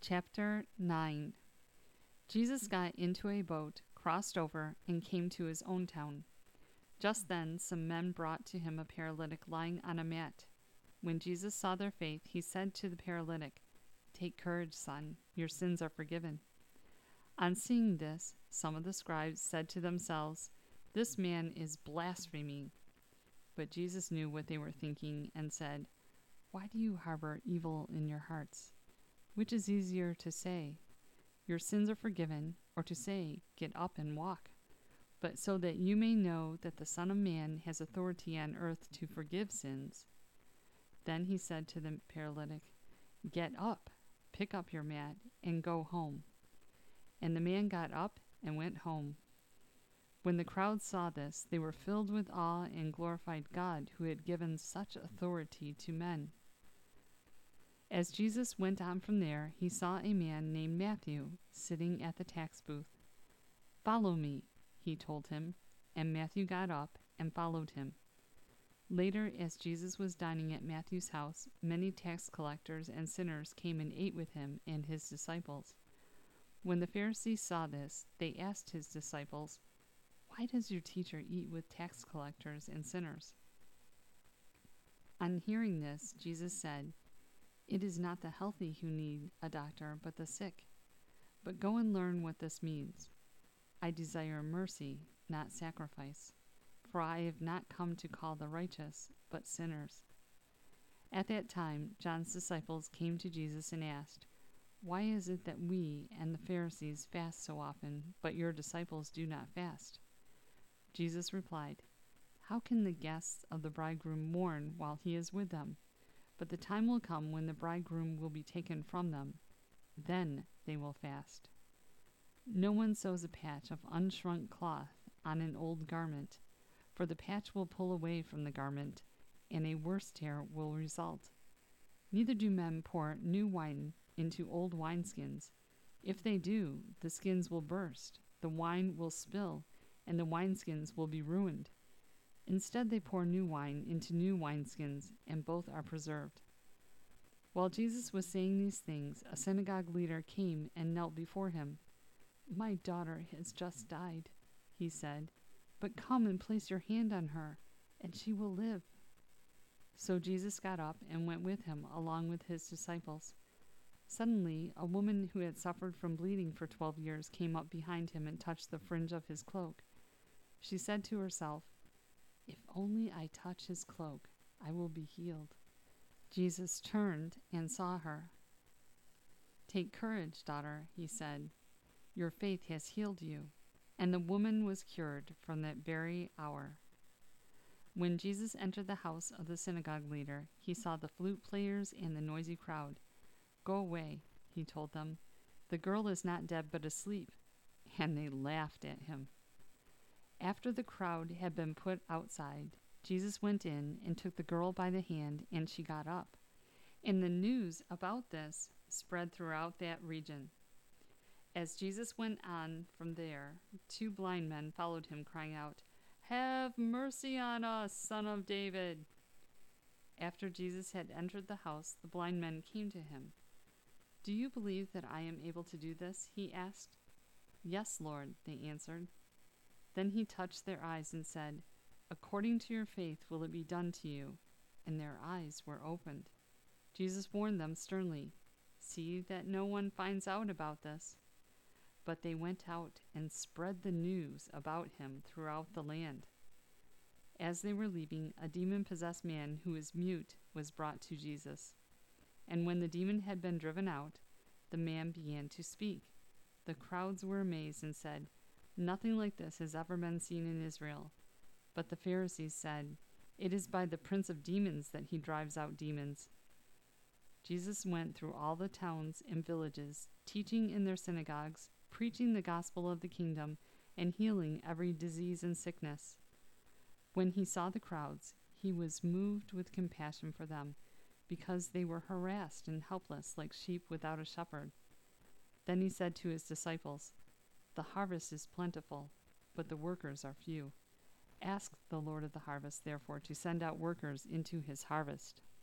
Chapter 9. Jesus got into a boat, crossed over, and came to his own town. Just then some men brought to him a paralytic lying on a mat. When Jesus saw their faith, he said to the paralytic, "Take courage, son, your sins are forgiven." On seeing this, some of the scribes said to themselves, "This man is blaspheming." But Jesus knew what they were thinking and said, "Why do you harbor evil in your hearts? Which is easier to say, 'Your sins are forgiven,' or to say, 'Get up and walk'? But so that you may know that the Son of Man has authority on earth to forgive sins." Then he said to the paralytic, "Get up, pick up your mat, and go home." And the man got up and went home. When the crowd saw this, they were filled with awe and glorified God, who had given such authority to men. As Jesus went on from there, he saw a man named Matthew sitting at the tax booth. "Follow me," he told him, and Matthew got up and followed him. Later, as Jesus was dining at Matthew's house, many tax collectors and sinners came and ate with him and his disciples. When the Pharisees saw this, they asked his disciples, "Why does your teacher eat with tax collectors and sinners?" On hearing this, Jesus said, "It is not the healthy who need a doctor, but the sick. But go and learn what this means. I desire mercy, not sacrifice, for I have not come to call the righteous, but sinners." At that time, John's disciples came to Jesus and asked, "Why is it that we and the Pharisees fast so often, but your disciples do not fast?" Jesus replied, "How can the guests of the bridegroom mourn while he is with them? But the time will come when the bridegroom will be taken from them. Then they will fast. No one sews a patch of unshrunk cloth on an old garment, for the patch will pull away from the garment, and a worse tear will result. Neither do men pour new wine into old wineskins. If they do, the skins will burst, the wine will spill, and the wineskins will be ruined. Instead, they pour new wine into new wineskins, and both are preserved." While Jesus was saying these things, a synagogue leader came and knelt before him. "My daughter has just died," he said, "but come and place your hand on her, and she will live." So Jesus got up and went with him, along with his disciples. Suddenly, a woman who had suffered from bleeding for 12 years came up behind him and touched the fringe of his cloak. She said to herself, "If only I touch his cloak, I will be healed." Jesus turned and saw her. "Take courage, daughter," he said. "Your faith has healed you." And the woman was cured from that very hour. When Jesus entered the house of the synagogue leader, he saw the flute players and the noisy crowd. "Go away," he told them. "The girl is not dead but asleep." And they laughed at him. After the crowd had been put outside, Jesus went in and took the girl by the hand, and she got up. And the news about this spread throughout that region. As Jesus went on from there, 2 blind men followed him, crying out, "Have mercy on us, Son of David!" After Jesus had entered the house, the blind men came to him. "Do you believe that I am able to do this?" he asked. "Yes, Lord," they answered. Then he touched their eyes and said, "According to your faith will it be done to you." And their eyes were opened. Jesus warned them sternly, "See that no one finds out about this." But they went out and spread the news about him throughout the land. As they were leaving, a demon-possessed man who was mute was brought to Jesus. And when the demon had been driven out, the man began to speak. The crowds were amazed and said, "Nothing like this has ever been seen in Israel." But the Pharisees said, "It is by the prince of demons that he drives out demons." Jesus went through all the towns and villages, teaching in their synagogues, preaching the gospel of the kingdom, and healing every disease and sickness. When he saw the crowds, he was moved with compassion for them, because they were harassed and helpless like sheep without a shepherd. Then he said to his disciples, "The harvest is plentiful, but the workers are few. Ask the Lord of the harvest, therefore, to send out workers into his harvest."